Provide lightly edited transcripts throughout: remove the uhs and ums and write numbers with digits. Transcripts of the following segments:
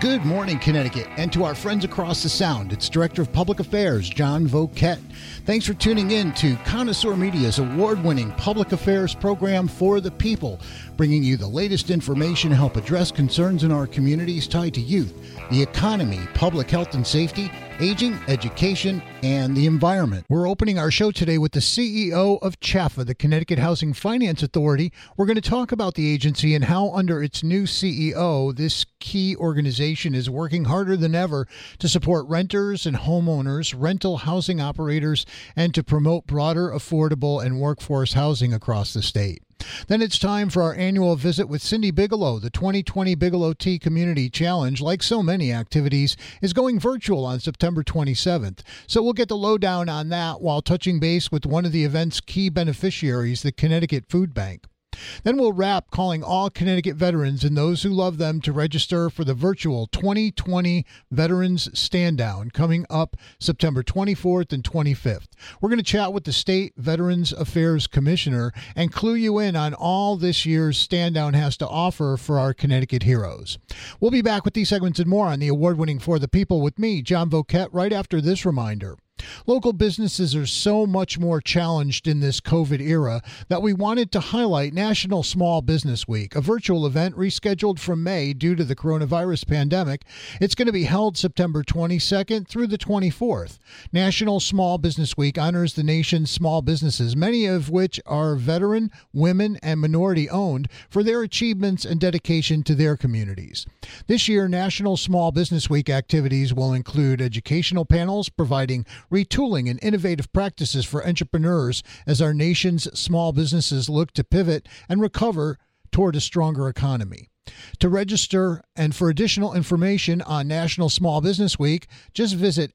Good morning, Connecticut, and to our friends across the Sound, it's Director of Public Affairs, John Voket. Thanks for tuning in to Connoisseur Media's award-winning public affairs program for the people, bringing you the latest information to help address concerns in our communities tied to youth, the economy, public health and safety, aging, education, and the environment. We're opening our show today with the CEO of CHFA, the Connecticut Housing Finance Authority. We're going to talk about the agency and how, under its new CEO, this key organization is working harder than ever to support renters and homeowners, rental housing operators, and to promote broader, affordable, and workforce housing across the state. Then it's time for our annual visit with Cindy Bigelow. The 2020 Bigelow Tea Community Challenge, like so many activities, is going virtual on September 27th. So we'll get the lowdown on that while touching base with one of the event's key beneficiaries, the Connecticut Food Bank. Then we'll wrap calling all Connecticut veterans and those who love them to register for the virtual 2020 Veterans Stand Down coming up September 24th and 25th. We're going to chat with the State Veterans Affairs Commissioner and clue you in on all this year's Stand Down has to offer for our Connecticut heroes. We'll be back with these segments and more on the award-winning For the People with me, John Voket, right after this reminder. Local businesses are so much more challenged in this COVID era that we wanted to highlight National Small Business Week, a virtual event rescheduled from May due to the coronavirus pandemic. It's going to be held September 22nd through the 24th. National Small Business Week honors the nation's small businesses, many of which are veteran, women, and minority-owned, for their achievements and dedication to their communities. This year, National Small Business Week activities will include educational panels providing retooling and innovative practices for entrepreneurs as our nation's small businesses look to pivot and recover toward a stronger economy. To register and for additional information on National Small Business Week, just visit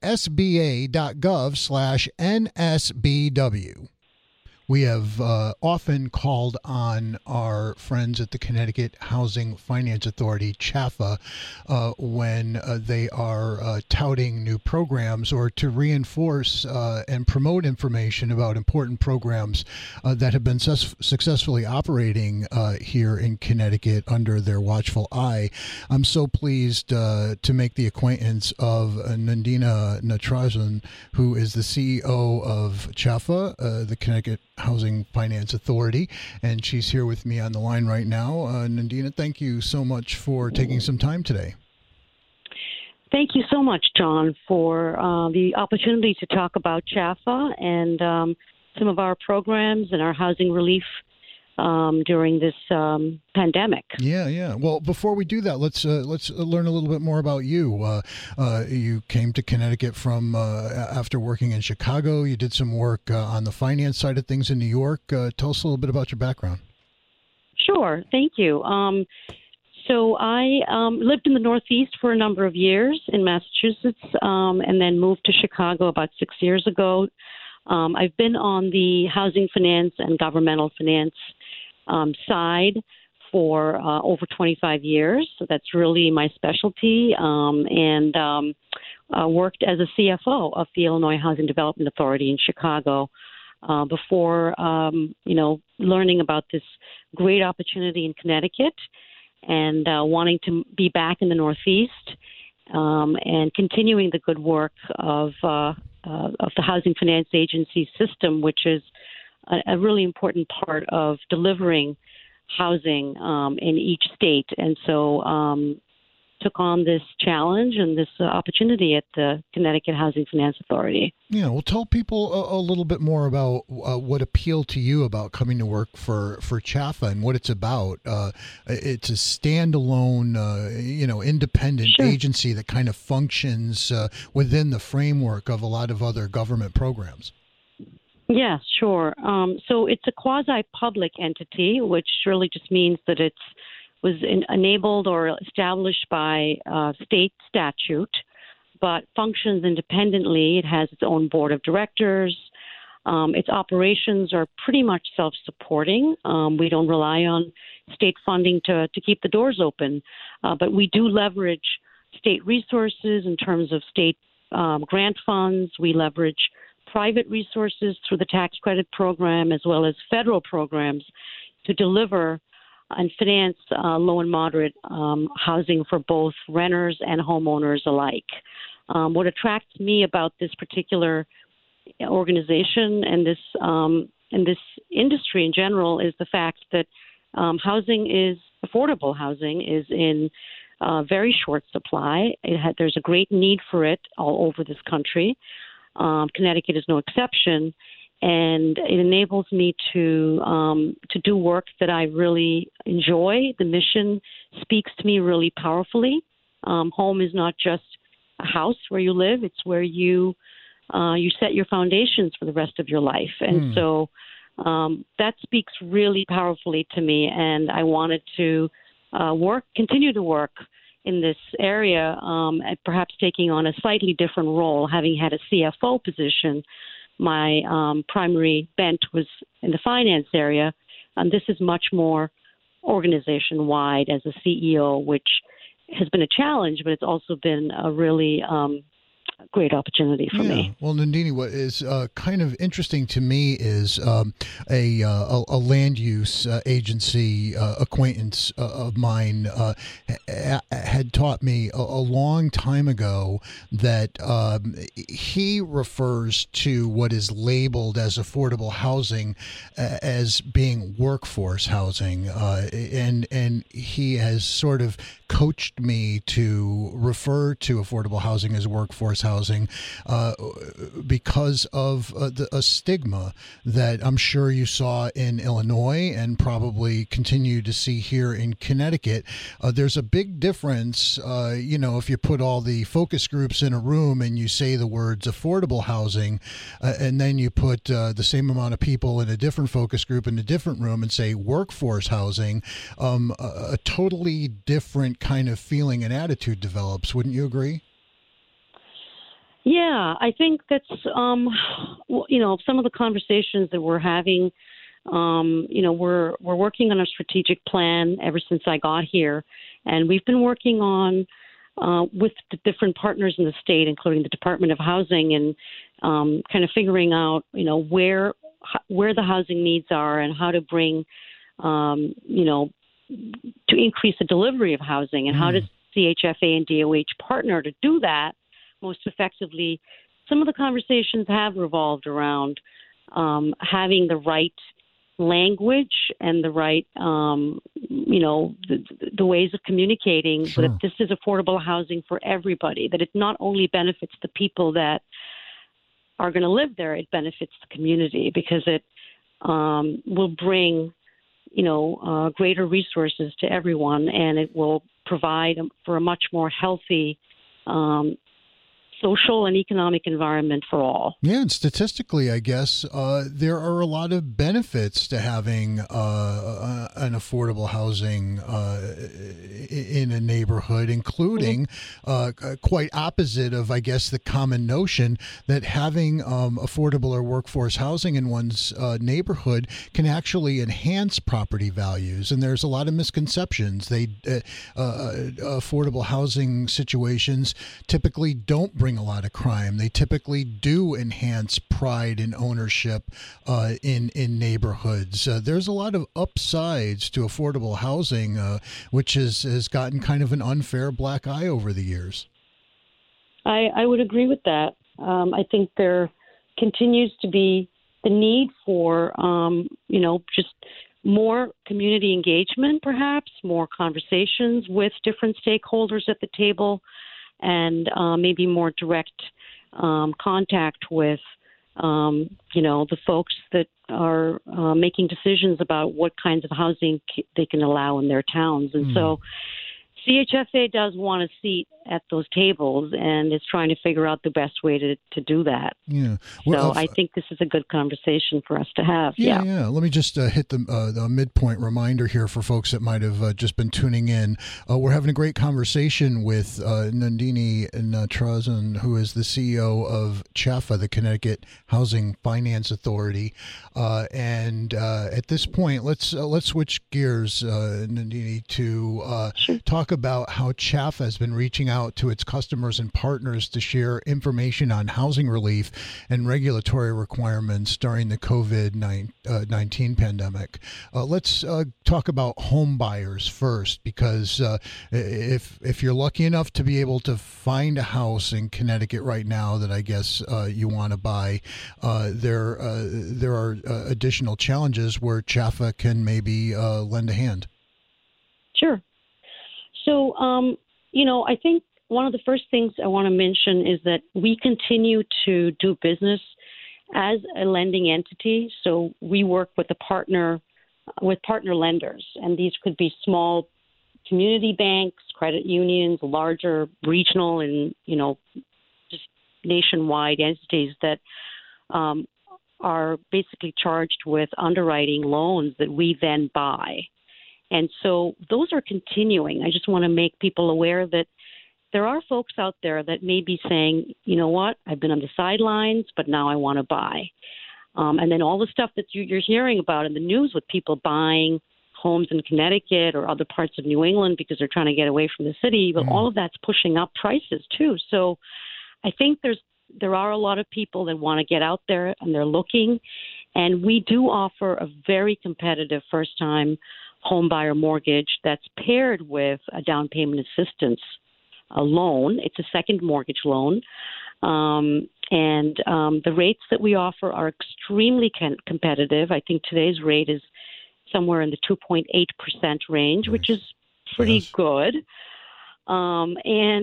sba.gov/NSBW. We have often called on our friends at the Connecticut Housing Finance Authority, CHFA, when they are touting new programs or to reinforce and promote information about important programs that have been successfully operating here in Connecticut under their watchful eye. I'm so pleased to make the acquaintance of Nandina Natarajan, who is the CEO of CHFA, the Connecticut Housing Finance Authority, and she's here with me on the line right now. Nandina, thank you so much for taking some time today. Thank you so much, John, for the opportunity to talk about CHFA and some of our programs and our housing relief during this pandemic. Yeah. Well, before we do that, let's learn a little bit more about you. You came to Connecticut from after working in Chicago. You did some work on the finance side of things in New York. Tell us a little bit about your background. Sure. Thank you. So I lived in the Northeast for a number of years in Massachusetts, and then moved to Chicago about 6 years ago. I've been on the housing finance and governmental finance side for over 25 years. So that's really my specialty, and worked as a CFO of the Illinois Housing Development Authority in Chicago before, learning about this great opportunity in Connecticut and wanting to be back in the Northeast and continuing the good work of the Housing Finance Agency system, which is a really important part of delivering housing in each state. And so took on this challenge and this opportunity at the Connecticut Housing Finance Authority. Yeah, well, tell people a little bit more about what appealed to you about coming to work for CHFA and what it's about. It's a standalone, independent agency that kind of functions within the framework of a lot of other government programs. Yes, sure. So it's a quasi-public entity, which really just means that it was enabled or established by state statute, but functions independently. It has its own board of directors. Its operations are pretty much self-supporting. We don't rely on state funding to keep the doors open, but we do leverage state resources in terms of state grant funds. We leverage private resources through the tax credit program as well as federal programs to deliver and finance low and moderate housing for both renters and homeowners alike. What attracts me about this particular organization and this industry in general is the fact that affordable housing is in very short supply. There's a great need for it all over this country. Connecticut is no exception, and it enables me to do work that I really enjoy. The mission speaks to me really powerfully. Home is not just a house where you live; it's where you set your foundations for the rest of your life, and so that speaks really powerfully to me. And I wanted to continue to work in this area, and perhaps taking on a slightly different role. Having had a CFO position, my primary bent was in the finance area. This is much more organization-wide as a CEO, which has been a challenge, but it's also been a really great opportunity for me. Well, Nandini, what is kind of interesting to me is a land use agency acquaintance of mine had taught me a long time ago that he refers to what is labeled as affordable housing as being workforce housing, and he has sort of coached me to refer to affordable housing as workforce housing because of a stigma that I'm sure you saw in Illinois and probably continue to see here in Connecticut. There's a big difference, if you put all the focus groups in a room and you say the words affordable housing, and then you put the same amount of people in a different focus group in a different room and say workforce housing, a totally different kind of feeling and attitude develops. Wouldn't you agree? Yeah, I think that's, some of the conversations that we're having, we're working on a strategic plan ever since I got here. And we've been working on with the different partners in the state, including the Department of Housing, and kind of figuring out, where the housing needs are and how to bring, to increase the delivery of housing, and how does CHFA and DOH partner to do that most effectively. Some of the conversations have revolved around having the right language and the right, the ways of communicating, Sure, that this is affordable housing for everybody, that it not only benefits the people that are going to live there, it benefits the community because it will bring greater resources to everyone, and it will provide for a much more healthy social and economic environment for all. Yeah, and statistically, I guess there are a lot of benefits to having an affordable housing in a neighborhood, including quite opposite of, I guess, the common notion that having affordable or workforce housing in one's neighborhood can actually enhance property values. And there's a lot of misconceptions. Affordable housing situations typically don't bring a lot of crime. They typically do enhance pride and ownership in neighborhoods. There's a lot of upsides to affordable housing, which has gotten kind of an unfair black eye over the years. I would agree with that. I think there continues to be the need for, just more community engagement, perhaps, more conversations with different stakeholders at the table, and maybe more direct contact with, the folks that are making decisions about what kinds of housing they can allow in their towns. And so CHFA does want a seat at those tables and is trying to figure out the best way to do that. Yeah. Well, so I think this is a good conversation for us to have. Yeah. Let me just hit the midpoint reminder here for folks that might have just been tuning in. We're having a great conversation with Nandini Natarajan, who is the CEO of CHFA, the Connecticut Housing Finance Authority. And at this point, let's switch gears, Nandini, to talk about how CHFA has been reaching out to its customers and partners to share information on housing relief and regulatory requirements during the COVID-19 pandemic. Let's talk about home buyers first, because if you're lucky enough to be able to find a house in Connecticut right now that I guess you want to buy, there are additional challenges where Chaffa can maybe lend a hand. Sure. So, I think one of the first things I want to mention is that we continue to do business as a lending entity. So we work with partner lenders, and these could be small community banks, credit unions, larger regional, and just nationwide entities that are basically charged with underwriting loans that we then buy. And so those are continuing. I just want to make people aware that there are folks out there that may be saying, you know what, I've been on the sidelines, but now I want to buy. And then all the stuff that you're hearing about in the news with people buying homes in Connecticut or other parts of New England because they're trying to get away from the city, but all of that's pushing up prices too. So I think there are a lot of people that want to get out there and they're looking. And we do offer a very competitive first-time home buyer mortgage that's paired with a down payment assistance loan. It's a second mortgage loan. And the rates that we offer are extremely competitive. I think today's rate is somewhere in the 2.8% range, which is pretty good. So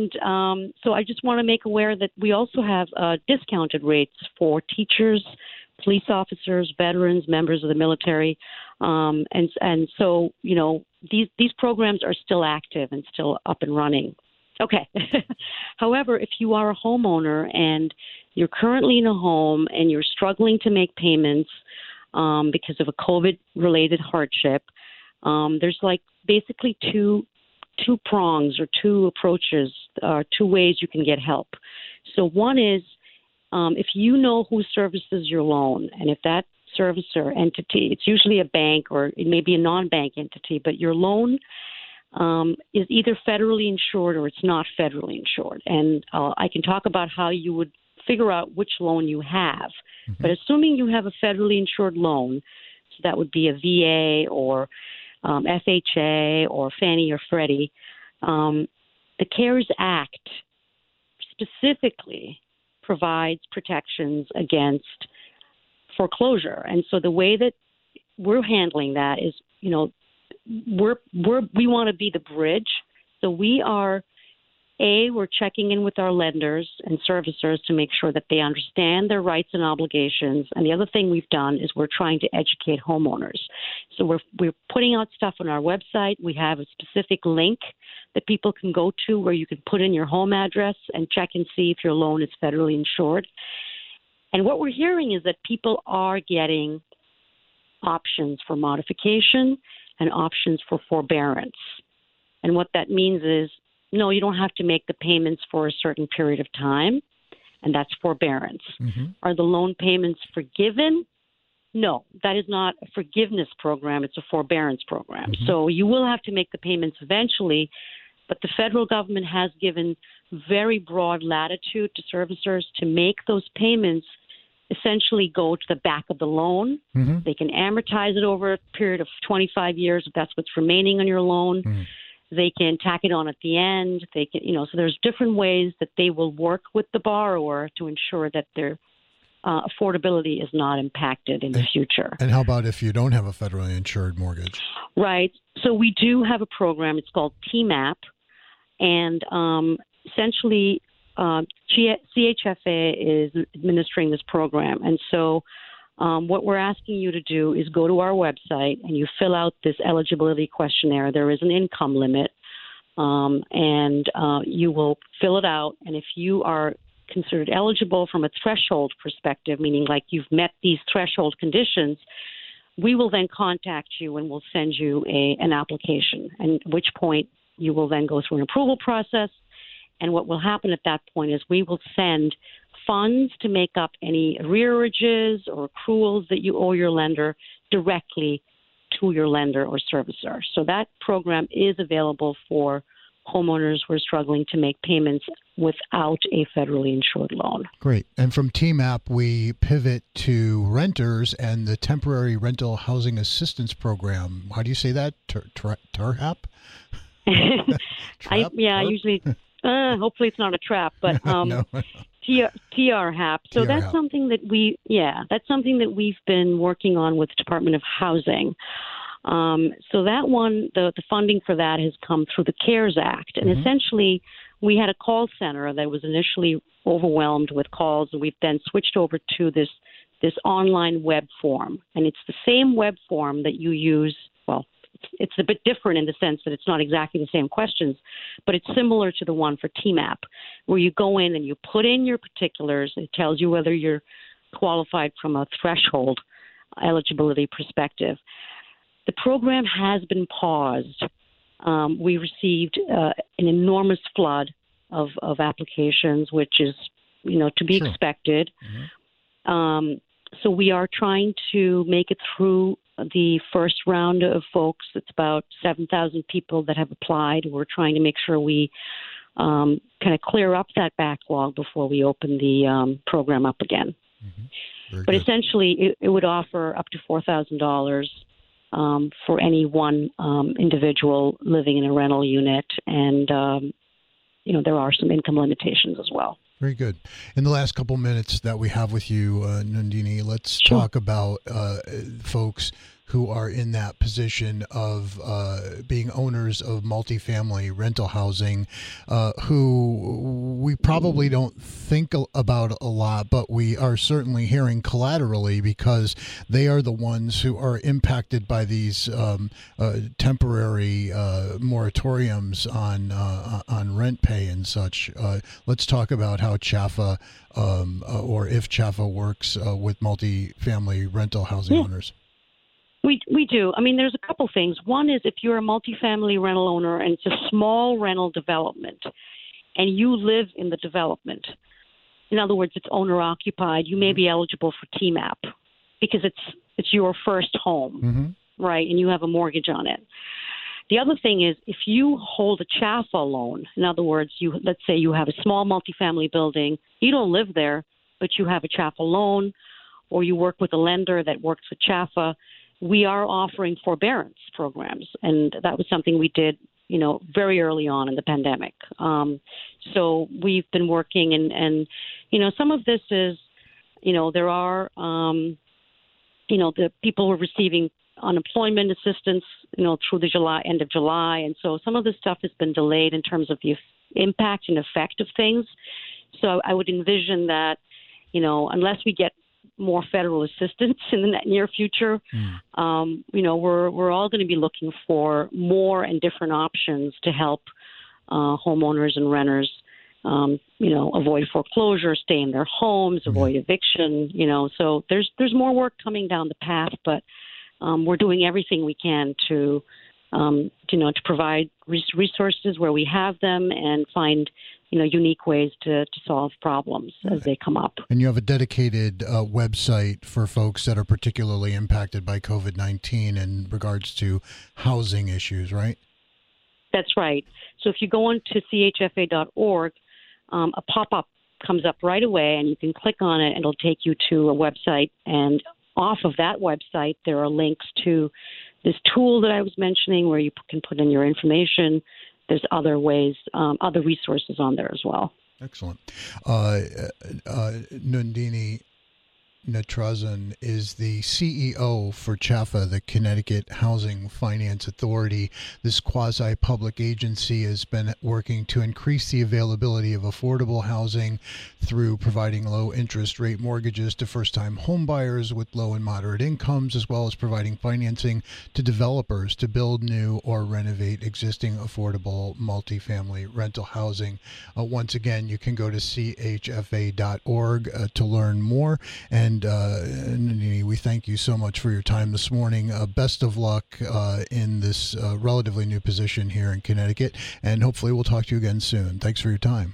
I just want to make aware that we also have discounted rates for teachers, police officers, veterans, members of the military. And so, these programs are still active and still up and running. Okay. However, if you are a homeowner and you're currently in a home and you're struggling to make payments because of a COVID-related hardship, there's basically two prongs or two approaches, two ways you can get help. So one is if you know who services your loan, and if that servicer entity, it's usually a bank or it may be a non-bank entity, but your loan is either federally insured or it's not federally insured. And I can talk about how you would figure out which loan you have. Mm-hmm. But assuming you have a federally insured loan, so that would be a VA or FHA or Fannie or Freddie, the CARES Act specifically provides protections against foreclosure. And so the way that we're handling that is, we want to be the bridge. So we're checking in with our lenders and servicers to make sure that they understand their rights and obligations. And the other thing we've done is we're trying to educate homeowners. So we're putting out stuff on our website. We have a specific link that people can go to where you can put in your home address and check and see if your loan is federally insured. And what we're hearing is that people are getting options for modification and options for forbearance. And what that means is, no, you don't have to make the payments for a certain period of time, and that's forbearance. Mm-hmm. Are the loan payments forgiven? No, that is not a forgiveness program. It's a forbearance program. Mm-hmm. So you will have to make the payments eventually, but the federal government has given very broad latitude to servicers to make those payments essentially go to the back of the loan. Mm-hmm. They can amortize it over a period of 25 years if that's what's remaining on your loan. Mm-hmm. They can tack it on at the end. They can, so there's different ways that they will work with the borrower to ensure that their affordability is not impacted in the future. And how about if you don't have a federally insured mortgage? Right. So we do have a program. It's called TMAP. And essentially, CHFA is administering this program. And so what we're asking you to do is go to our website and you fill out this eligibility questionnaire. There is an income limit, and you will fill it out. And if you are considered eligible from a threshold perspective, meaning like you've met these threshold conditions, we will then contact you and we'll send you an application, and at which point you will then go through an approval process. And what will happen at that point is we will send funds to make up any arrearages or accruals that you owe your lender directly to your lender or servicer. So that program is available for homeowners were struggling to make payments without a federally insured loan. Great. And from TMAP, we pivot to renters and the Temporary Rental Housing Assistance Program. How do you say that? TRHAP? I usually, hopefully it's not a trap, but No. TRHAP. So that's something that we've been working on with the Department of Housing. So that one, the funding for that has come through the CARES Act. And essentially, we had a call center that was initially overwhelmed with calls, and we've then switched over to this online web form. And it's the same web form that you use. Well, it's a bit different in the sense that it's not exactly the same questions, but it's similar to the one for TMAP, where you go in and you put in your particulars. It tells you whether you're qualified from a threshold eligibility perspective. The program has been paused. We received an enormous flood of applications, which is, to be expected. So we are trying to make it through the first round of folks. It's about 7,000 people that have applied. We're trying to make sure we kind of clear up that backlog before we open the program up again. But essentially, it would offer up to $4,000 for any one individual living in a rental unit. And, there are some income limitations as well. Very good. In the last couple minutes that we have with you, Nandini, let's talk about folks who are in that position of being owners of multifamily rental housing, who we probably don't think about a lot, but we are certainly hearing collaterally because they are the ones who are impacted by these temporary moratoriums on rent pay and such. Let's talk about how CHAFA or if CHAFA works with multifamily rental housing owners. We do. I mean, there's a couple things. One is if you're a multifamily rental owner and it's a small rental development and you live in the development, in other words, it's owner occupied, you may be eligible for TMAP because it's your first home, right? And you have a mortgage on it. The other thing is if you hold a CHAFA loan, in other words, let's say you have a small multifamily building, you don't live there, but you have a CHAFA loan or you work with a lender that works with CHAFA, we are offering forbearance programs, and that was something we did, very early on in the pandemic. So we've been working, and some of this is, there are, the people who are receiving unemployment assistance, through the end of July, and so some of this stuff has been delayed in terms of the impact and effect of things. So I would envision that, unless we get more federal assistance in the near future, we're all going to be looking for more and different options to help homeowners and renters, avoid foreclosure, stay in their homes, avoid eviction. So there's more work coming down the path, but we're doing everything we can to provide resources where we have them and find unique ways to solve problems as they come up. And you have a dedicated website for folks that are particularly impacted by COVID-19 in regards to housing issues, right? That's right. So if you go on to chfa.org, a pop-up comes up right away, and you can click on it, and it'll take you to a website. And off of that website, there are links to this tool that I was mentioning where you can put in your information. There's other ways, other resources on there as well. Excellent. Nandini Natarajan is the CEO for CHAFA, the Connecticut Housing Finance Authority. This quasi-public agency has been working to increase the availability of affordable housing through providing low-interest rate mortgages to first-time homebuyers with low and moderate incomes, as well as providing financing to developers to build new or renovate existing affordable multifamily rental housing. Once again, you can go to chfa.org to learn more. And Nandini, we thank you so much for your time this morning. Best of luck in this relatively new position here in Connecticut, and hopefully we'll talk to you again soon. Thanks for your time.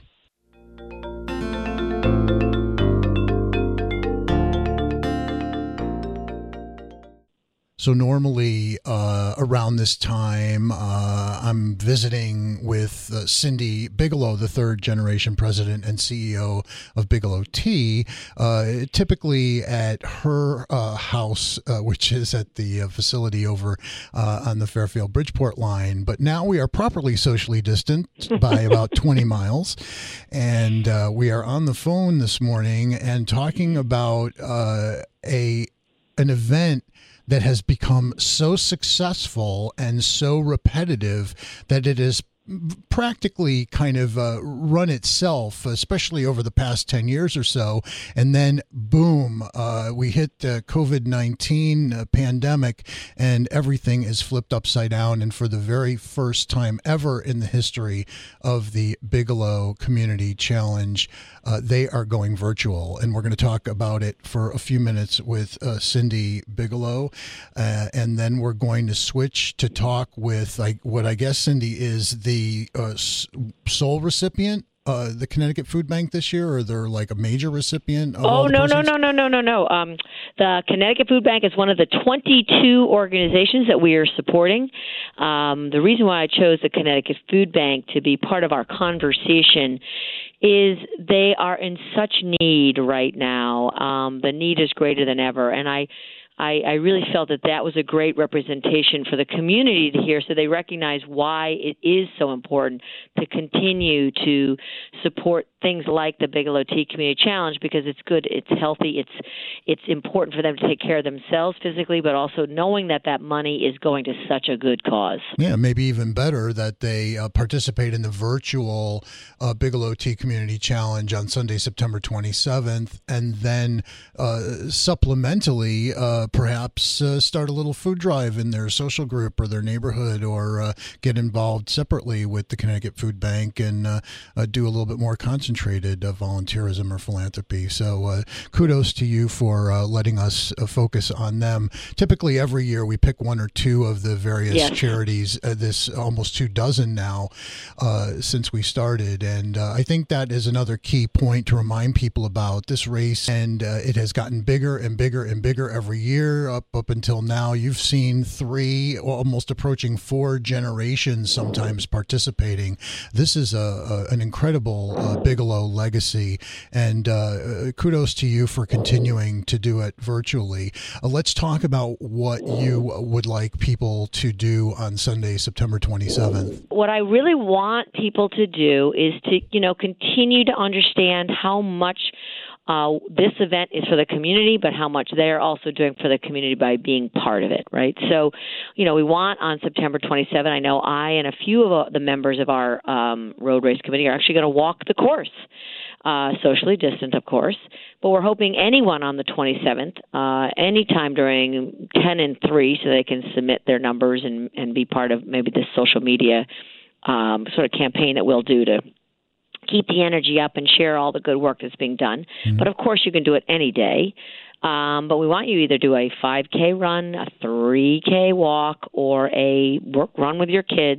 So normally around this time, I'm visiting with Cindy Bigelow, the third generation president and CEO of Bigelow Tea, typically at her house, which is at the facility over on the Fairfield-Bridgeport line. But now we are properly socially distanced by about 20 miles. And we are on the phone this morning and talking about an event that has become so successful and so repetitive that it is practically kind of run itself, especially over the past 10 years or so. And then, boom, we hit the COVID-19 pandemic and everything is flipped upside down. And for the very first time ever in the history of the Bigelow Community Challenge, they are going virtual. And we're going to talk about it for a few minutes with Cindy Bigelow. And then we're going to switch to talk with what I guess, Cindy, is the sole recipient, the Connecticut Food Bank this year, or they're like a major recipient? No. The Connecticut Food Bank is one of the 22 organizations that we are supporting. The reason why I chose the Connecticut Food Bank to be part of our conversation is they are in such need right now. The need is greater than ever, and I really felt that was a great representation for the community to hear, so they recognize why it is so important to continue to support things like the Bigelow Tea Community Challenge, because it's good, it's healthy, it's important for them to take care of themselves physically, but also knowing that money is going to such a good cause. Yeah, maybe even better that they participate in the virtual Bigelow Tea Community Challenge on Sunday, September 27th, and then supplementally perhaps start a little food drive in their social group or their neighborhood, or get involved separately with the Connecticut Food Bank and do a little bit more concentrated volunteerism or philanthropy. So kudos to you for letting us focus on them. Typically every year we pick one or two of the various charities, this almost 24 now since we started. And I think that is another key point to remind people about this race. And it has gotten bigger and bigger and bigger every year up until now. You've seen 3, almost approaching 4 generations sometimes participating. This is an incredible Bigelow legacy, and kudos to you for continuing to do it virtually. Let's talk about what you would like people to do on Sunday, September 27th. What I really want people to do is to, continue to understand how much this event is for the community, but how much they're also doing for the community by being part of it, right? So, we want on September 27th, I know I and a few of the members of our road race committee are actually going to walk the course, socially distant, of course, but we're hoping anyone on the 27th, anytime during 10 and 3, so they can submit their numbers and be part of maybe this social media sort of campaign that we'll do to keep the energy up and share all the good work that's being done. Mm-hmm. But, of course, you can do it any day. But we want you to either do a 5K run, a 3K walk, or a run with your kids.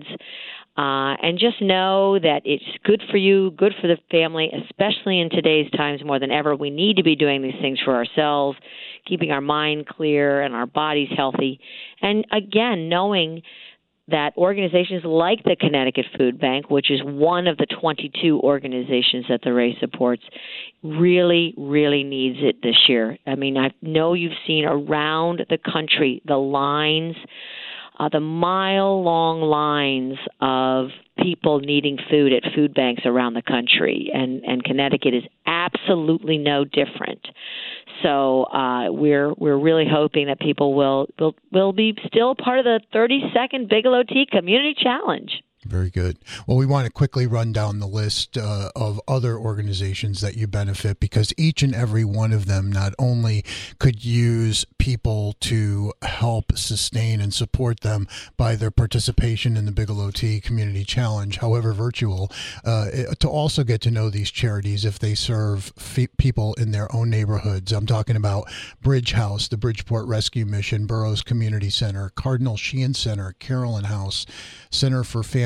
And just know that it's good for you, good for the family, especially in today's times more than ever. We need to be doing these things for ourselves, keeping our mind clear and our bodies healthy. And, again, knowing that organizations like the Connecticut Food Bank, which is one of the 22 organizations that the race supports, really, really needs it this year. I mean, I know you've seen around the country the lines, the mile-long lines of people needing food at food banks around the country, and Connecticut is absolutely no different. So we're really hoping that people will be still part of the 32nd Bigelow Tea Community Challenge. Very good. Well, we want to quickly run down the list of other organizations that you benefit, because each and every one of them not only could use people to help sustain and support them by their participation in the Bigelow Tea Community Challenge, however virtual, to also get to know these charities if they serve people in their own neighborhoods. I'm talking about Bridge House, the Bridgeport Rescue Mission, Burroughs Community Center, Cardinal Sheehan Center, Carolyn House, Center for Family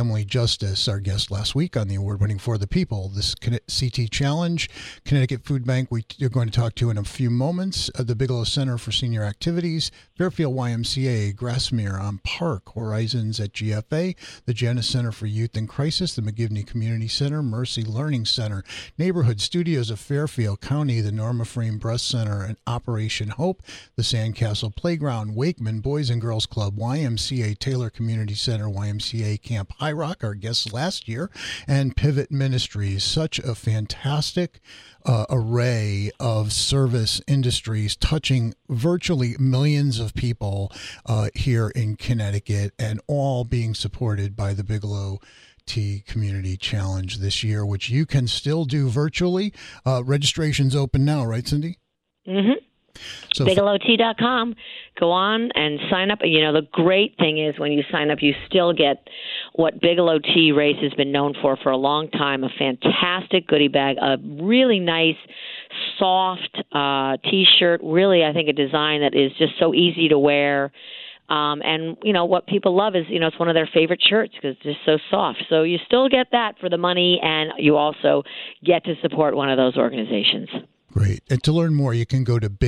Emily Justice, our guest last week on the award-winning For the People. This CT Challenge, Connecticut Food Bank, you're going to talk to in a few moments. The Bigelow Center for Senior Activities, Fairfield YMCA, Grassmere on Park, Horizons at GFA, the Janus Center for Youth in Crisis, the McGivney Community Center, Mercy Learning Center, Neighborhood Studios of Fairfield County, the Norma Frame Breast Center, and Operation Hope, the Sandcastle Playground, Wakeman Boys and Girls Club, YMCA Taylor Community Center, YMCA Camp High Rock, our guests last year, and Pivot Ministries. Such a fantastic array of service industries touching virtually millions of people here in Connecticut, and all being supported by the Bigelow Tea Community Challenge this year, which you can still do virtually. Registration's open now, right, Cindy? Mm-hmm. So BigelowTea.com. Go on and sign up. You know, the great thing is when you sign up, you still get what Bigelow Tea Race has been known for a long time, a fantastic goodie bag, a really nice, soft T-shirt, really, I think, a design that is just so easy to wear. And, you know, what people love is, you know, it's one of their favorite shirts because it's just so soft. So you still get that for the money, and you also get to support one of those organizations. Great. And to learn more, you can go to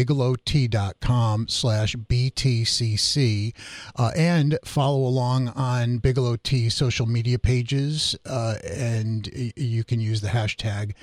bigelowtea.com/BTCC and follow along on Bigelow Tea social media pages. And you can use the hashtag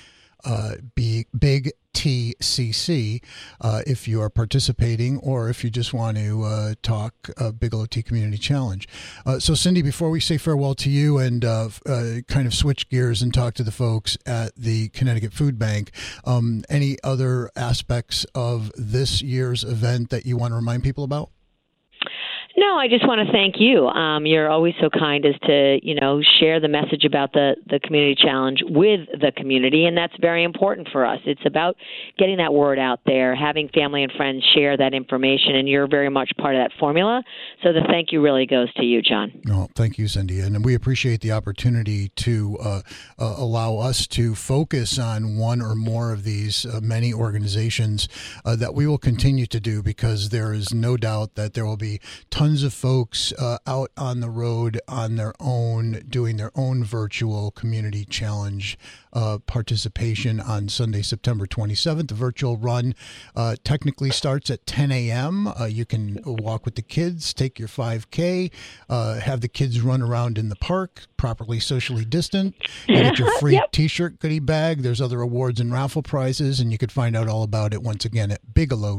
BigTCC if you are participating, or if you just want to talk Bigelow Tea Community Challenge. So, Cindy, before we say farewell to you and kind of switch gears and talk to the folks at the Connecticut Food Bank, any other aspects of this year's event that you want to remind people about? No, I just want to thank you. You're always so kind as to, you know, share the message about the community challenge with the community, and that's very important for us. It's about getting that word out there, having family and friends share that information, and you're very much part of that formula. So the thank you really goes to you, John. Oh, thank you, Cindy. And we appreciate the opportunity to allow us to focus on one or more of these many organizations that we will continue to do, because there is no doubt that there will be tons of folks out on the road on their own, doing their own virtual community challenge participation on Sunday, September 27th. The virtual run technically starts at 10 a.m. You can walk with the kids, take your 5K, have the kids run around in the park, properly socially distant, get your free T-shirt goodie bag. There's other awards and raffle prizes, and you could find out all about it once again at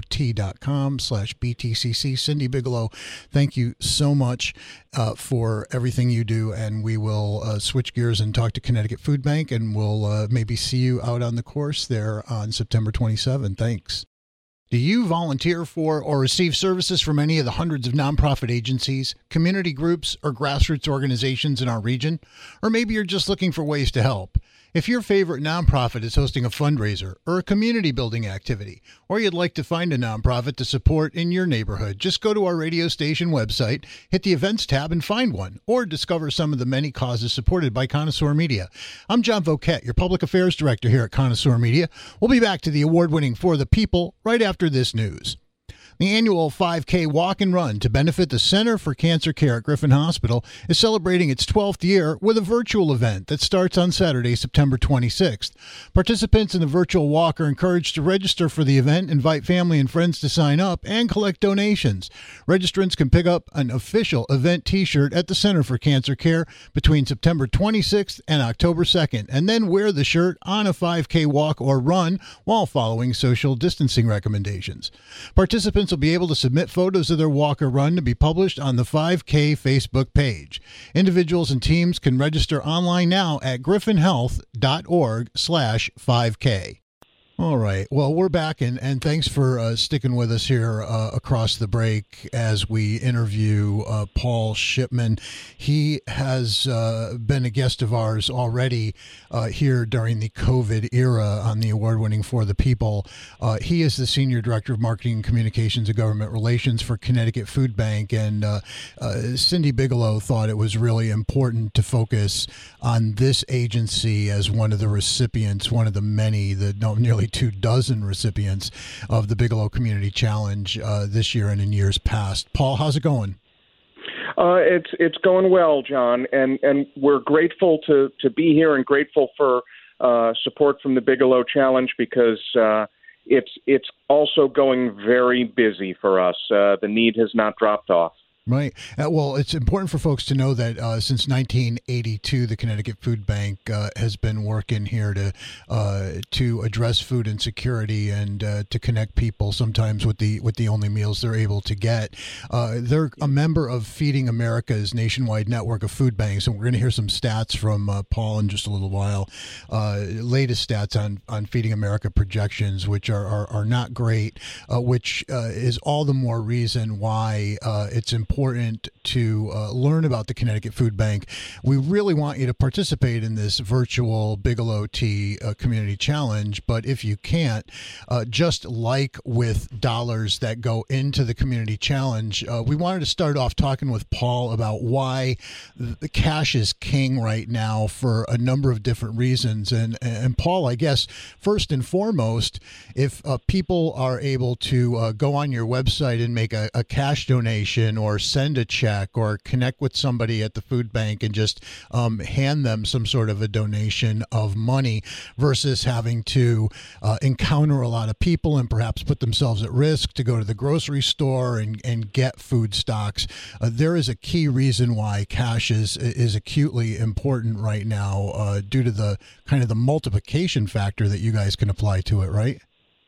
bigelowtea.com/BTCC. Cindy Bigelow, thank you so much for everything you do, and we will switch gears and talk to Connecticut Food Bank, and we'll maybe see you out on the course there on September 27. Thanks. Do you volunteer for or receive services from any of the hundreds of nonprofit agencies, community groups, or grassroots organizations in our region? Or maybe you're just looking for ways to help. If your favorite nonprofit is hosting a fundraiser or a community building activity, or you'd like to find a nonprofit to support in your neighborhood, just go to our radio station website, hit the events tab, and find one, or discover some of the many causes supported by Connoisseur Media. I'm John Voquette, your public affairs director here at Connoisseur Media. We'll be back to the award-winning For the People right after this news. The annual 5K Walk and Run to benefit the Center for Cancer Care at Griffin Hospital is celebrating its 12th year with a virtual event that starts on Saturday, September 26th. Participants in the virtual walk are encouraged to register for the event, invite family and friends to sign up, and collect donations. Registrants can pick up an official event T-shirt at the Center for Cancer Care between September 26th and October 2nd, and then wear the shirt on a 5K walk or run while following social distancing recommendations. Participants will be able to submit photos of their walk or run to be published on the 5K Facebook page. Individuals and teams can register online now at griffinhealth.org/5K. All right. Well, we're back, and thanks for sticking with us here across the break as we interview Paul Shipman. He has been a guest of ours already here during the COVID era on the award-winning For the People. He is the Senior Director of Marketing and Communications and Government Relations for Connecticut Food Bank, and Cindy Bigelow thought it was really important to focus on this agency as one of the recipients, one of the many, nearly 24 recipients of the Bigelow Community Challenge this year and in years past. Paul, how's it going? It's going well, John, and we're grateful to be here and grateful for support from the Bigelow Challenge because it's also going very busy for us. The need has not dropped off. Right. Well, it's important for folks to know that since 1982, the Connecticut Food Bank has been working here to address food insecurity and to connect people sometimes with the only meals they're able to get. They're a member of Feeding America's nationwide network of food banks, and we're going to hear some stats from Paul in just a little while. Latest stats on Feeding America projections, which are not great, which is all the more reason why it's important to learn about the Connecticut Food Bank. We really want you to participate in this virtual Bigelow Tea Community Challenge, but if you can't, just like with dollars that go into the Community Challenge, we wanted to start off talking with Paul about why the cash is king right now for a number of different reasons. And Paul, I guess, first and foremost, if people are able to go on your website and make a cash donation or send a check or connect with somebody at the food bank and just hand them some sort of a donation of money versus having to encounter a lot of people and perhaps put themselves at risk to go to the grocery store and get food stocks. There is a key reason why cash is acutely important right now due to the kind of the multiplication factor that you guys can apply to it, right?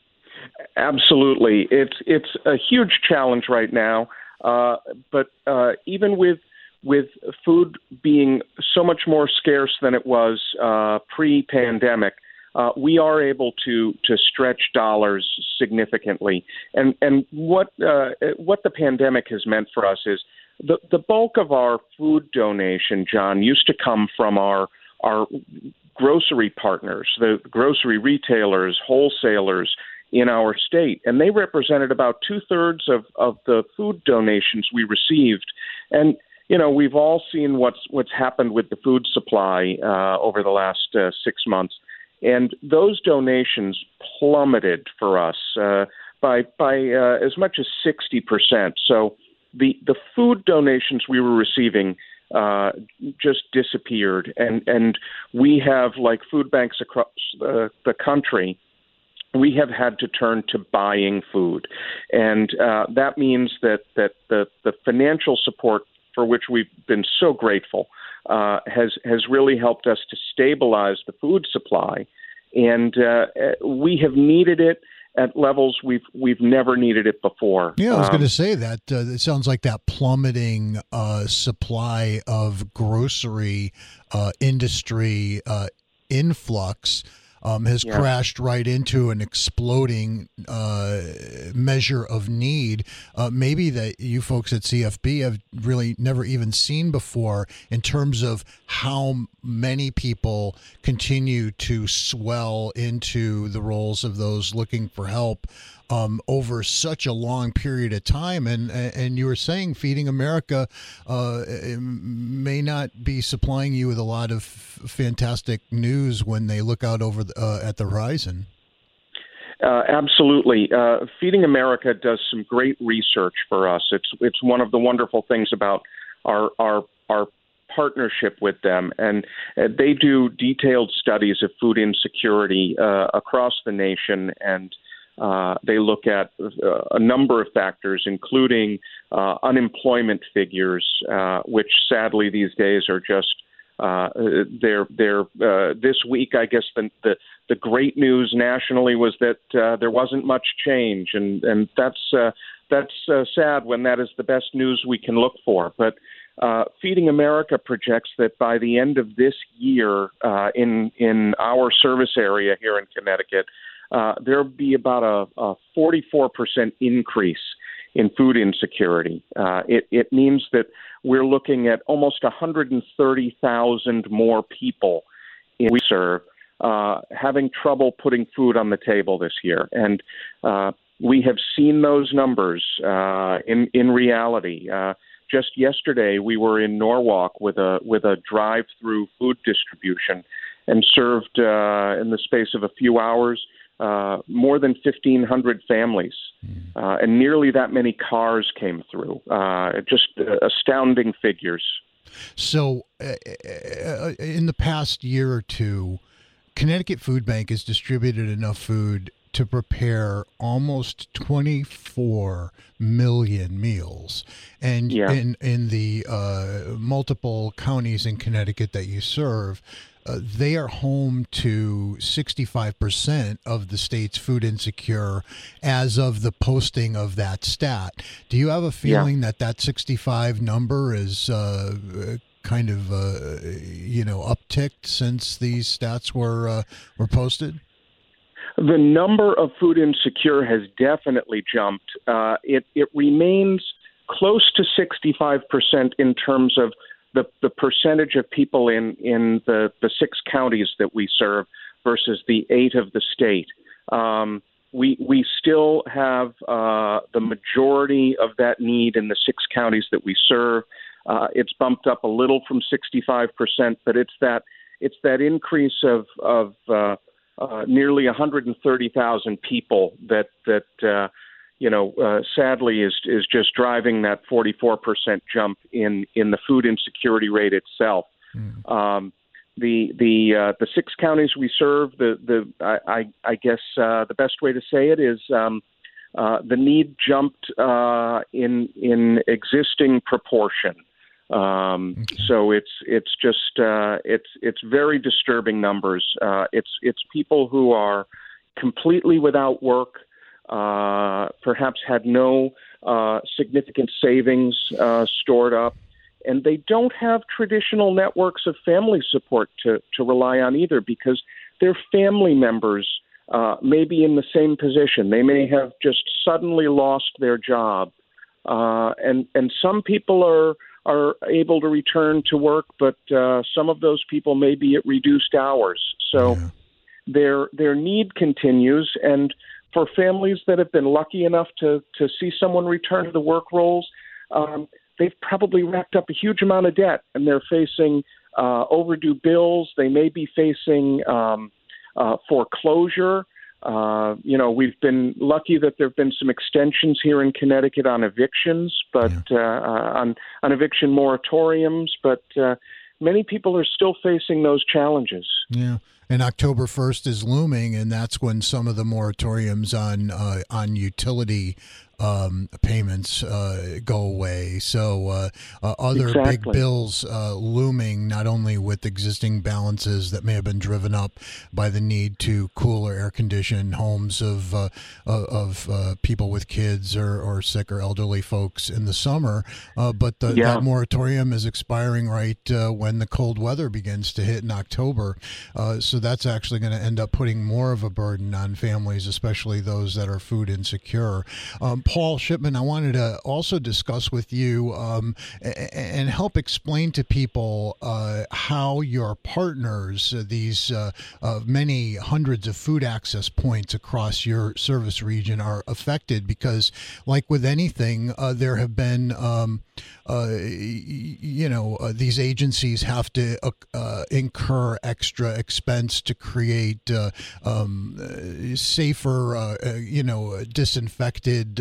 Absolutely. It's a huge challenge right now. But even with food being so much more scarce than it was pre-pandemic, we are able to stretch dollars significantly. And what the pandemic has meant for us is the bulk of our food donation, John, used to come from our grocery partners, the grocery retailers, wholesalers in our state, and they represented about 2/3 of the food donations we received. And we've all seen what's happened with the food supply over the last 6 months, and those donations plummeted for us by as much as 60%. So the food donations we were receiving just disappeared, and we have, like food banks across the country, we have had to turn to buying food. And that means that the financial support for which we've been so grateful has really helped us to stabilize the food supply. And we have needed it at levels we've never needed it before. Yeah, I was going to say that it sounds like that plummeting supply of grocery industry influx has crashed right into an exploding measure of need, maybe that you folks at CFB have really never even seen before in terms of how many people continue to swell into the roles of those looking for help over such a long period of time. And you were saying Feeding America may not be supplying you with a lot of fantastic news when they look out over at the horizon. Absolutely. Feeding America does some great research for us. It's one of the wonderful things about our partnership with them, and they do detailed studies of food insecurity across the nation, and they look at a number of factors, including unemployment figures, which sadly these days are just they're this week. I guess the great news nationally was that there wasn't much change, and that's sad when that is the best news we can look for. But Feeding America projects that by the end of this year, in our service area here in Connecticut, there'll be about a 44% increase in food insecurity. It means that we're looking at almost 130,000 more people we serve having trouble putting food on the table this year. And we have seen those numbers in reality. Just yesterday, we were in Norwalk with a drive-through food distribution and served in the space of a few hours more than 1,500 families, and nearly that many cars came through. Just astounding figures. So, in the past year or two, Connecticut Food Bank has distributed enough food to prepare almost 24 million meals. And in the multiple counties in Connecticut that you serve, they are home to 65% of the state's food insecure as of the posting of that stat. Do you have a feeling that 65 number is kind of upticked since these stats were posted? The number of food insecure has definitely jumped. It remains close to 65% in terms of the percentage of people in the 6 counties that we serve versus the 8 of the state. We still have the majority of that need in the 6 counties that we serve. It's bumped up a little from 65%, but it's that increase of nearly 130,000 people that sadly is just driving that 44% jump in the food insecurity rate itself. The 6 counties we serve, I guess the best way to say it is the need jumped in existing proportion. So it's just it's very disturbing numbers. It's people who are completely without work, perhaps had no significant savings stored up, and they don't have traditional networks of family support to rely on either, because their family members may be in the same position. They may have just suddenly lost their job, and some people are able to return to work, but some of those people may be at reduced hours. So their need continues, and for families that have been lucky enough to see someone return to the work rolls, they've probably racked up a huge amount of debt, and they're facing overdue bills. They may be facing foreclosure. We've been lucky that there have been some extensions here in Connecticut on evictions, but on eviction moratoriums. But many people are still facing those challenges. Yeah. And October 1st is looming, and that's when some of the moratoriums on utility payments go away. So other big bills looming, not only with existing balances that may have been driven up by the need to cool or air condition homes of people with kids or sick or elderly folks in the summer, but that moratorium is expiring right when the cold weather begins to hit in October. So that's actually going to end up putting more of a burden on families, especially those that are food insecure. Paul Shipman, I wanted to also discuss with you and help explain to people how your partners, these many hundreds of food access points across your service region, are affected, because like with anything, there have been these agencies have to incur extra expense to create safer, disinfected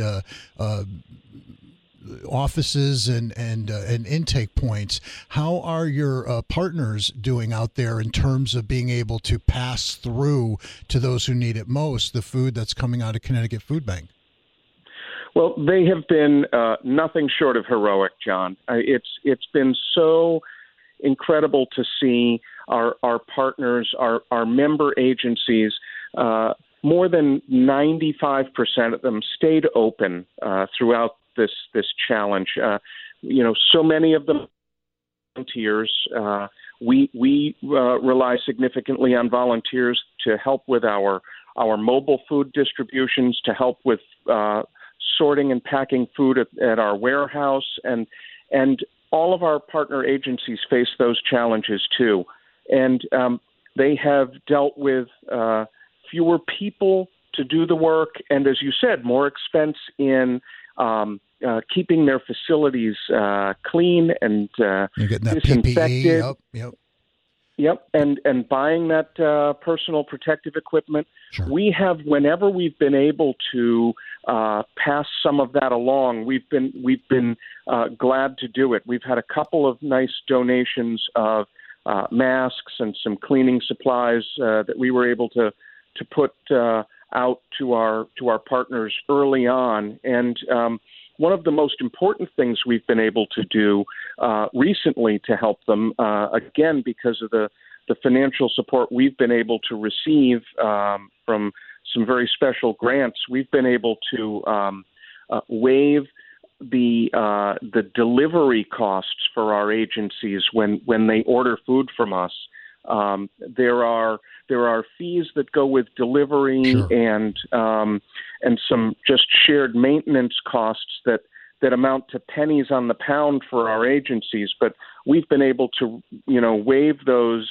offices and intake points. How are your partners doing out there in terms of being able to pass through to those who need it most the food that's coming out of Connecticut Food Bank? Well, they have been nothing short of heroic, John. It's been so incredible to see our partners, our member agencies. More than 95% of them stayed open throughout this challenge. So many of them volunteers. We rely significantly on volunteers to help with our mobile food distributions, to help with sorting and packing food at our warehouse, and all of our partner agencies face those challenges too. And they have dealt with fewer people to do the work, and as you said, more expense in keeping their facilities clean and getting that disinfected. PPE. Yep. Yep, and buying that personal protective equipment. Sure. We have, whenever we've been able to pass some of that along, we've been glad to do it. We've had a couple of nice donations of masks and some cleaning supplies that we were able to put out to our partners early on, and one of the most important things we've been able to do recently to help them, again, because of the financial support we've been able to receive from some very special grants, we've been able to waive the delivery costs for our agencies when they order food from us. There are fees that go with delivery, sure, and some just shared maintenance costs that amount to pennies on the pound for our agencies. But we've been able to, waive those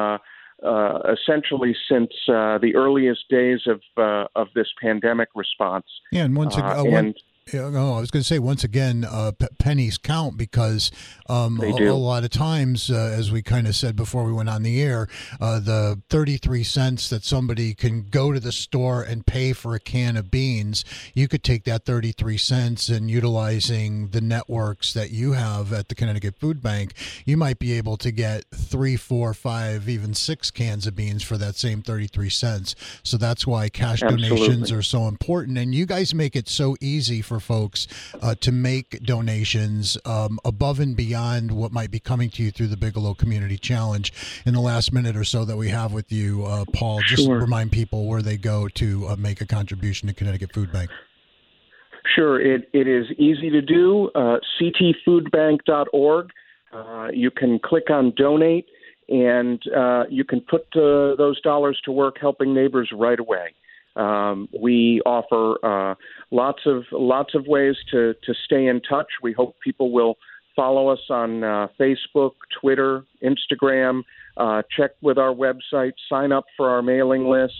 essentially since the earliest days of this pandemic response. Yeah, and once again, I was going to say, once again, pennies count, because a lot of times, as we kind of said before we went on the air, the 33 cents that somebody can go to the store and pay for a can of beans, you could take that 33 cents and utilizing the networks that you have at the Connecticut Food Bank, you might be able to get 3, 4, 5, even 6 cans of beans for that same 33 cents. So that's why cash donations are so important. And you guys make it so easy for folks to make donations above and beyond what might be coming to you through the Bigelow Community Challenge. In the last minute or so that we have with you, Paul, just remind people where they go to make a contribution to Connecticut Food Bank. Sure. It is easy to do. ctfoodbank.org. You can click on donate, and you can put those dollars to work helping neighbors right away. We offer lots of ways to stay in touch. We hope people will follow us on Facebook, Twitter, Instagram, check with our website, sign up for our mailing list.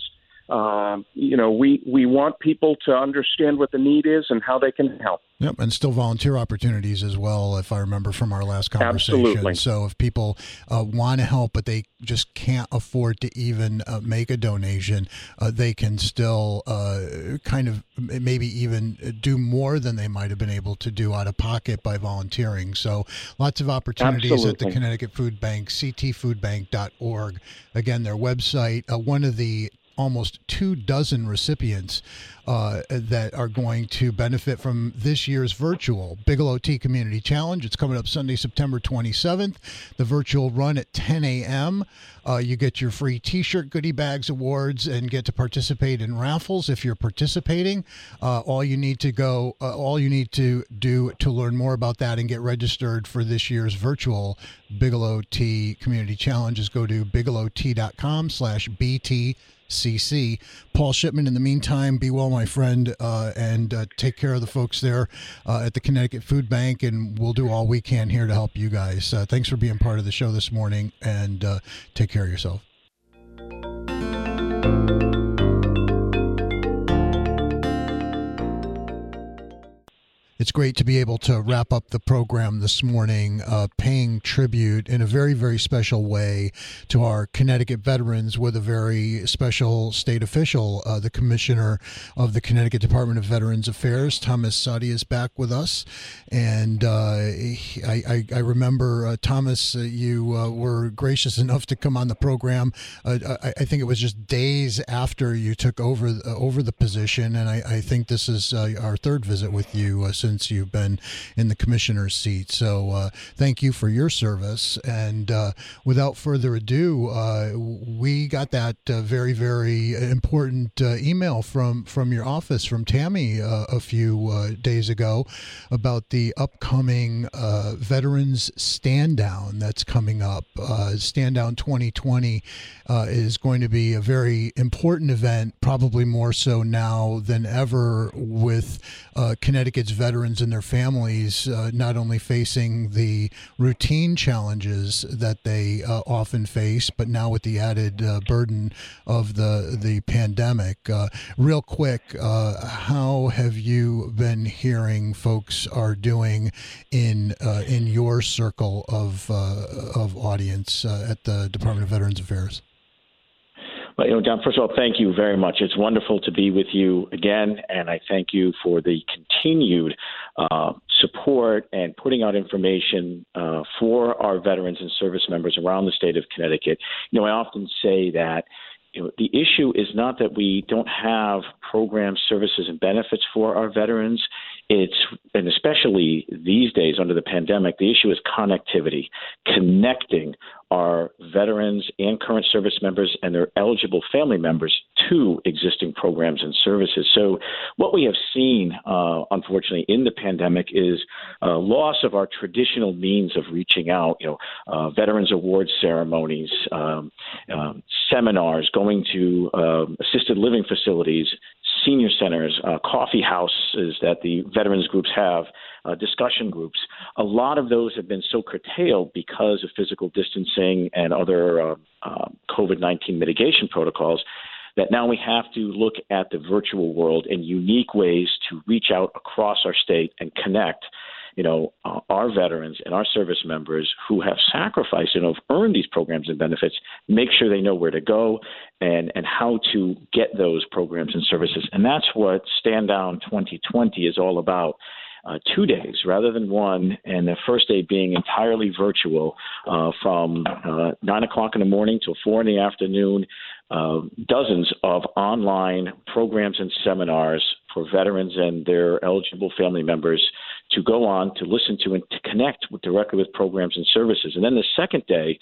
We want people to understand what the need is and how they can help. Yep, and still volunteer opportunities as well, if I remember from our last conversation. Absolutely. So if people want to help, but they just can't afford to even make a donation, they can still kind of maybe even do more than they might have been able to do out of pocket by volunteering. So lots of opportunities Absolutely. at the Connecticut Food Bank, ctfoodbank.org. Again, their website, one of the almost 24 recipients that are going to benefit from this year's virtual Bigelow Tea Community Challenge. It's coming up Sunday, September 27th. The virtual run at 10 a.m. You get your free T-shirt, goodie bags, awards, and get to participate in raffles if you're participating. All you need to do to learn more about that and get registered for this year's virtual Bigelow Tea Community Challenge is go to bigelowtea.com/BTCC. Paul Shipman, in the meantime, be well, my friend, and take care of the folks there at the Connecticut Food Bank, and we'll do all we can here to help you guys. Thanks for being part of the show this morning, and take care of yourself. It's great to be able to wrap up the program this morning, paying tribute in a very, very special way to our Connecticut veterans with a very special state official. The Commissioner of the Connecticut Department of Veterans Affairs, Thomas Soddy, is back with us. And I remember, Thomas, you were gracious enough to come on the program. I think it was just days after you took over the position, and I think this is our third visit with you since you've been in the commissioner's seat. So thank you for your service. And without further ado, we got that very, very important email from your office, from Tammy, a few days ago about the upcoming Veterans Stand Down that's coming up. Stand Down 2020 is going to be a very important event, probably more so now than ever, with Connecticut's veterans veterans and their families not only facing the routine challenges that they often face, but now with the added burden of the pandemic. Real quick, how have you been hearing folks are doing in your circle of audience at the Department of Veterans Affairs? Well, John, first of all, thank you very much. It's wonderful to be with you again, and I thank you for the continued support and putting out information for our veterans and service members around the state of Connecticut. I often say that the issue is not that we don't have programs, services, and benefits for our veterans. And especially these days under the pandemic, the issue is connectivity, connecting our veterans and current service members and their eligible family members to existing programs and services. So what we have seen, unfortunately, in the pandemic is loss of our traditional means of reaching out, veterans awards ceremonies, seminars, going to assisted living facilities, senior centers, coffee houses that the veterans groups have, discussion groups. A lot of those have been so curtailed because of physical distancing and other COVID-19 mitigation protocols that now we have to look at the virtual world in unique ways to reach out across our state and connect our veterans and our service members who have sacrificed and have earned these programs and benefits, make sure they know where to go and how to get those programs and services. And that's what Stand Down 2020 is all about. 2 days rather than one, and the first day being entirely virtual from 9 o'clock in the morning till 4 in the afternoon. Dozens of online programs and seminars for veterans and their eligible family members to go on, to listen to, and to connect directly with programs and services. And then the second day,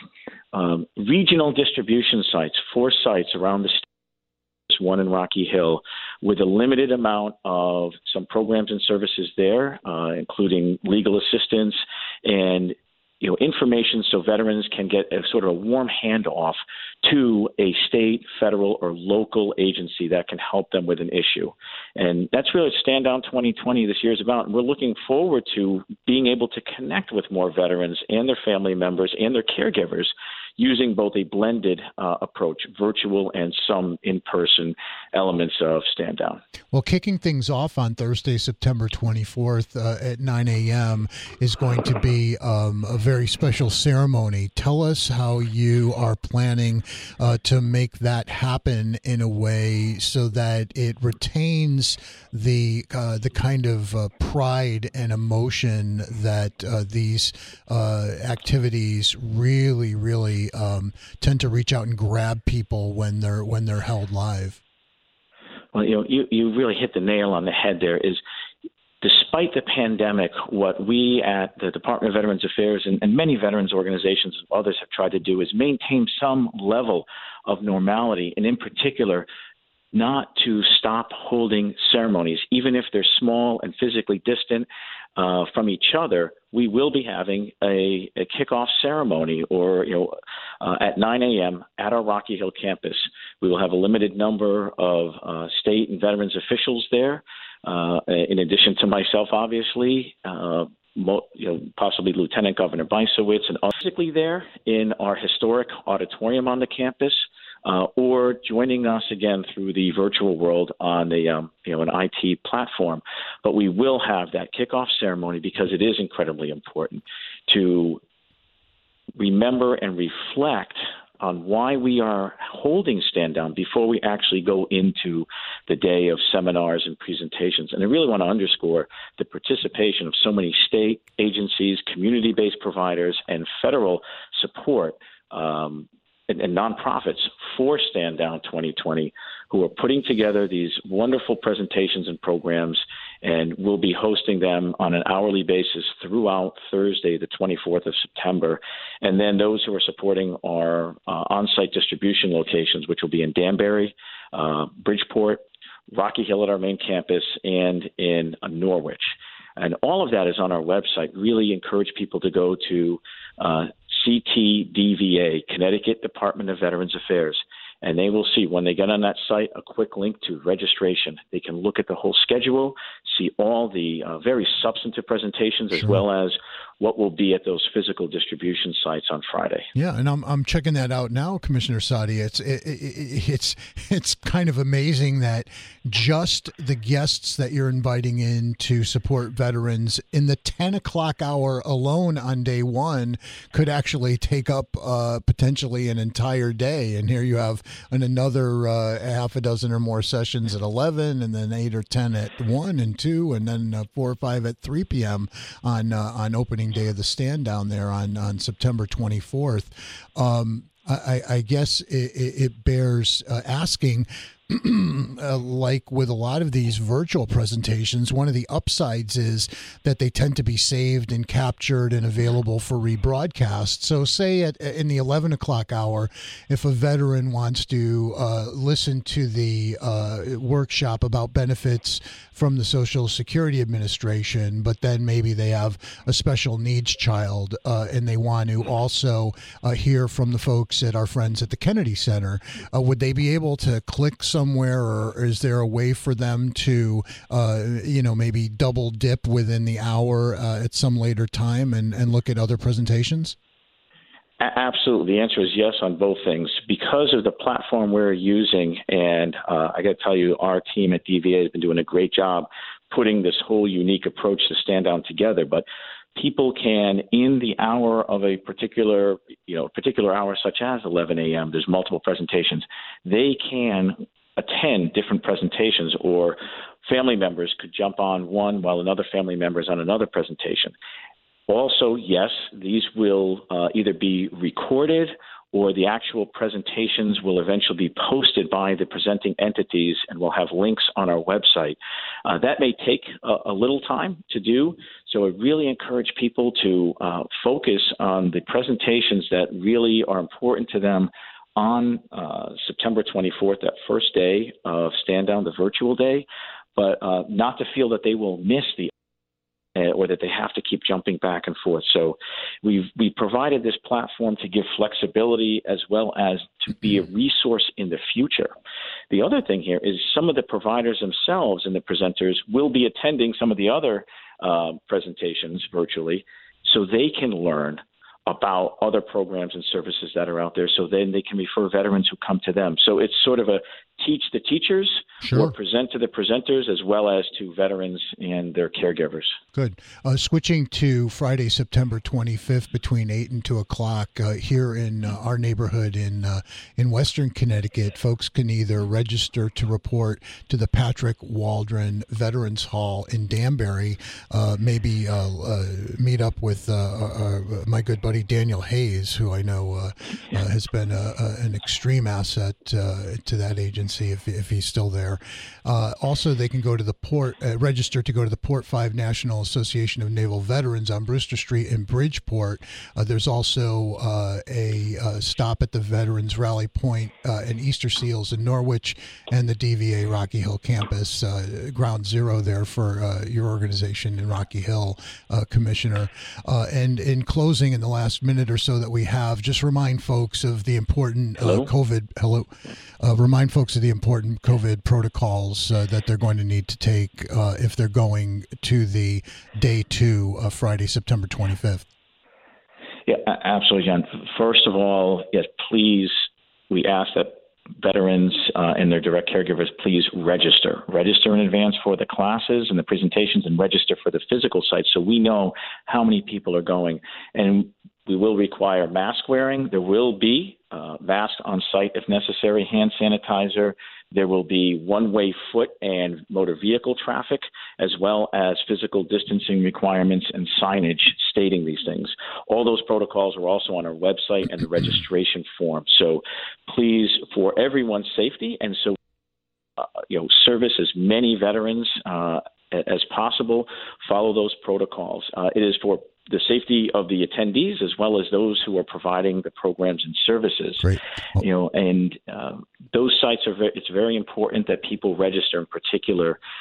regional distribution sites, 4 sites around the state, one in Rocky Hill, with a limited amount of some programs and services there, including legal assistance and information so veterans can get a sort of a warm handoff to a state, federal, or local agency that can help them with an issue. And that's really what Stand Down 2020 this year is about. And we're looking forward to being able to connect with more veterans and their family members and their caregivers using both a blended approach, virtual and some in-person elements of Stand Down. Well, kicking things off on Thursday, September 24th at 9 a.m. is going to be a very special ceremony. Tell us how you are planning to make that happen in a way so that it retains the kind of pride and emotion that these activities really tend to reach out and grab people when they're held live. Well, you really hit the nail on the head there. Is despite the pandemic, what we at the Department of Veterans Affairs and many veterans organizations and others have tried to do is maintain some level of normality, and in particular, not to stop holding ceremonies, even if they're small and physically distant from each other. We will be having a kickoff ceremony at 9 a.m. at our Rocky Hill campus. We will have a limited number of state and veterans officials there, in addition to myself, obviously, possibly Lieutenant Governor Bysowitz, and physically there in our historic auditorium on the campus, or joining us again through the virtual world on an IT platform. But we will have that kickoff ceremony because it is incredibly important to remember and reflect on why we are holding Stand Down before we actually go into the day of seminars and presentations. And I really want to underscore the participation of so many state agencies, community-based providers, and federal support and nonprofits for Stand Down 2020, who are putting together these wonderful presentations and programs, and we'll be hosting them on an hourly basis throughout Thursday, the 24th of September. And then those who are supporting our on-site distribution locations, which will be in Danbury, Bridgeport, Rocky Hill at our main campus, and in Norwich. And all of that is on our website. Really encourage people to go to CTDVA, Connecticut Department of Veterans Affairs, and they will see when they get on that site a quick link to registration. They can look at the whole schedule, see all the very substantive presentations, as well as what will be at those physical distribution sites on Friday. Yeah, and I'm checking that out now, Commissioner Sadi. It's kind of amazing that just the guests that you're inviting in to support veterans in the 10 o'clock hour alone on day one could actually take up potentially an entire day. And here you have another half a dozen or more sessions at 11, and then 8 or 10 at 1 and 2, and then 4 or 5 at 3 p.m. on opening day of the stand down there on September 24th. I guess it bears asking, like with a lot of these virtual presentations, one of the upsides is that they tend to be saved and captured and available for rebroadcast. So say in the 11 o'clock hour, if a veteran wants to listen to the workshop about benefits from the Social Security Administration, but then maybe they have a special needs child and they want to also hear from the folks at our friends at the Kennedy Center, would they be able to click somewhere, or is there a way for them to, maybe double dip within the hour at some later time and look at other presentations? Absolutely. The answer is yes on both things. Because of the platform we're using, and I got to tell you, our team at DVA has been doing a great job putting this whole unique approach to stand down together. But people can, in the hour of a particular hour, such as 11 a.m., there's multiple presentations, they can attend different presentations, or family members could jump on one while another family member is on another presentation. Also, yes, these will either be recorded or the actual presentations will eventually be posted by the presenting entities, and we'll have links on our website. That may take a little time to do, so I really encourage people to focus on the presentations that really are important to them on September 24th, that first day of Stand Down, the virtual day, but not to feel that they will miss the or that they have to keep jumping back and forth. So we provided this platform to give flexibility as well as to be a resource in the future. The other thing here is some of the providers themselves and the presenters will be attending some of the other presentations virtually, so they can learn about other programs and services that are out there, so then they can refer veterans who come to them. So it's sort of a teach the teachers or present to the presenters, as well as to veterans and their caregivers. Good. Switching to Friday, September 25th between 8 and 2 o'clock here in our neighborhood in Western Connecticut, folks can either register to report to the Patrick Waldron Veterans Hall in Danbury, maybe meet up with my good buddy Daniel Hayes, who I know has been an extreme asset to that agency if he's still there. Also, they can go to the port, register to go to the Port 5 National Association of Naval Veterans on Brewster Street in Bridgeport. There's also a stop at the Veterans Rally Point and Easter Seals in Norwich, and the DVA Rocky Hill campus, ground zero there for your organization in Rocky Hill, Commissioner. And in closing, in the last minute or so that we have, just remind folks of the important remind folks of the important COVID protocols that they're going to need to take if they're going to the day 2 of Friday, September 25th. Yeah, absolutely, John. First of all, yes, please, we ask that veterans and their direct caregivers please register in advance for the classes and the presentations, and register for the physical site so we know how many people are going. And we will require mask wearing. There will be mask on site if necessary, hand sanitizer. There will be one-way foot and motor vehicle traffic, as well as physical distancing requirements and signage stating these things. All those protocols are also on our website and the registration form. So please, for everyone's safety, and so service as many veterans as possible, follow those protocols. It is for the safety of the attendees as well as those who are providing the programs and services. Great. And those sites it's very important that people register, in particular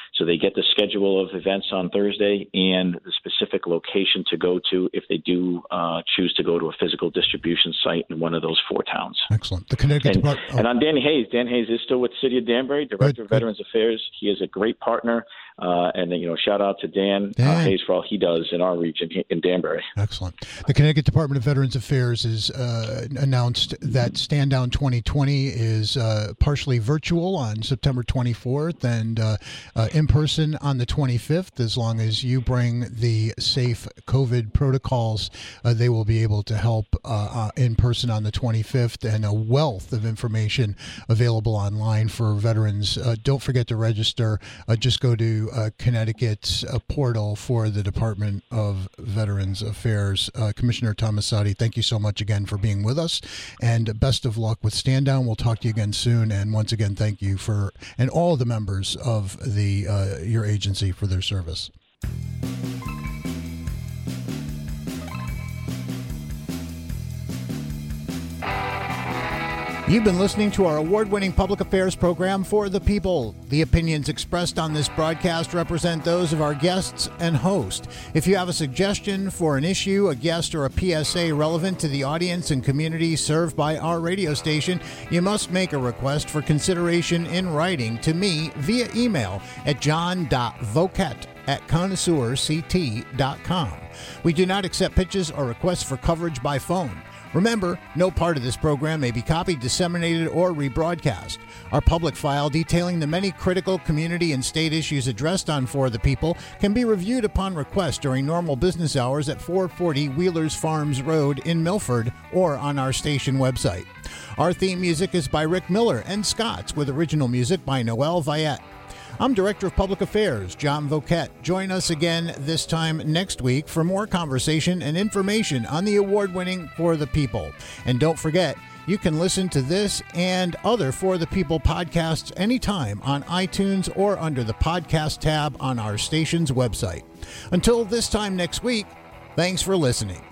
So they get the schedule of events on Thursday and the specific location to go to if they do choose to go to a physical distribution site in one of those 4 towns. Excellent. The Connecticut Department. And on Danny Hayes. Dan Hayes is still with City of Danbury, Director of Veterans Affairs. He is a great partner. And then, shout out to Dan Hayes for all he does in our region in Danbury. Excellent. The Connecticut Department of Veterans Affairs has announced that Stand Down 2020 is partially virtual on September 24th and in person on the 25th. As long as you bring the safe COVID protocols, they will be able to help in person on the 25th, and a wealth of information available online for veterans. Don't forget to register. Just go to Connecticut's portal for the Department of Veterans Affairs. Commissioner Tomasotti, thank you so much again for being with us, and best of luck with Stand Down. We'll talk to you again soon, and once again, thank you for and all the members of the your agency for their service. You've been listening to our award-winning public affairs program, For the People. The opinions expressed on this broadcast represent those of our guests and host. If you have a suggestion for an issue, a guest, or a PSA relevant to the audience and community served by our radio station, you must make a request for consideration in writing to me via email at john.voket@connoisseurct.com. We do not accept pitches or requests for coverage by phone. Remember, no part of this program may be copied, disseminated, or rebroadcast. Our public file detailing the many critical community and state issues addressed on For the People can be reviewed upon request during normal business hours at 440 Wheelers Farms Road in Milford or on our station website. Our theme music is by Rick Miller and Scott's, with original music by Noel Viette. I'm Director of Public Affairs, John Voket. Join us again this time next week for more conversation and information on the award-winning For the People. And don't forget, you can listen to this and other For the People podcasts anytime on iTunes or under the podcast tab on our station's website. Until this time next week, thanks for listening.